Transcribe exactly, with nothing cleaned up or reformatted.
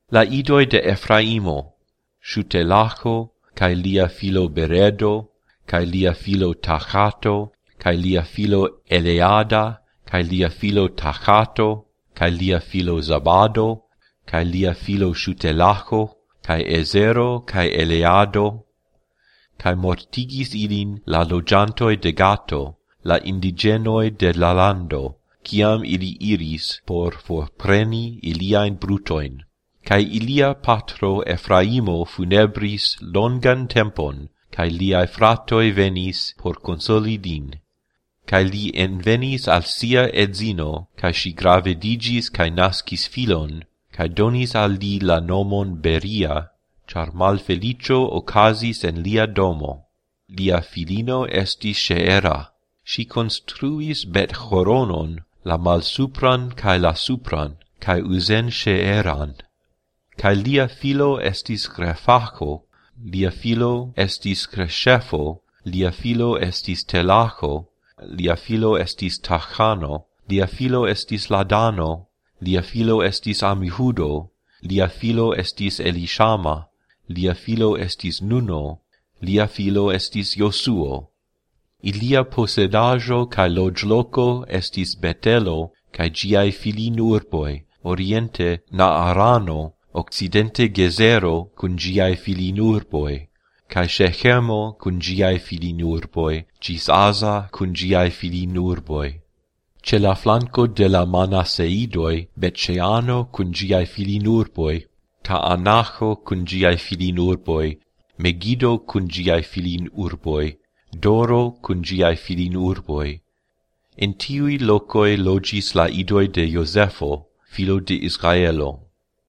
La idoi de Ephraimo, Shutelacho, cae lia filo Beredo, cae lia filo Tachato, cae lia filo Eleada, cae lia filo Tachato, cae lia filo Zabado, cae lia filo Shutelacho, cae Ezero, cae Eleado, cae mortigis ilin la logiantoi de Gato, la indigenoi de la lando, ciam ili iris por forpreni iliain brutoin. Cae ilia patro Ephraimo funebris longan tempon, cae liae fratoi venis por consoli lin. Cae li envenis al sia edzino, cae si gravidigis cae nascis filon, cae donis al li la nomon Beria, char malfelicio ocasis en lia domo. Lia filino estis Sheera. Si construis Bet-horonon, la malsupran cae la supran, cae usen Sheeran. Cae lia filo estis Grefacho, lia filo estis Crescefo, lia filo estis Telacho, lia filo estis Tachano, lia filo estis Ladano, lia filo estis Amihudo, lia filo estis Elishama, lia filo estis Nuno, lia filo estis Josuo. Ilia posedajo cae loĝloko estis Betelo cae giae filinurboi, oriente Naarano, occidente Gezero cun giae filinurboi, cae Shechemo cun giae filinurboi, gis Asa cun giae filinurboi. Ce la flanco de la Manasseidoi, Betceano cun giae filinurboi, Taanacho cun giae filinurboi, Megiddo cun giae filinurboi, Doro cun giae filinurboi. In tiui locoi logis la idoi de Josefo, filo de Israelo.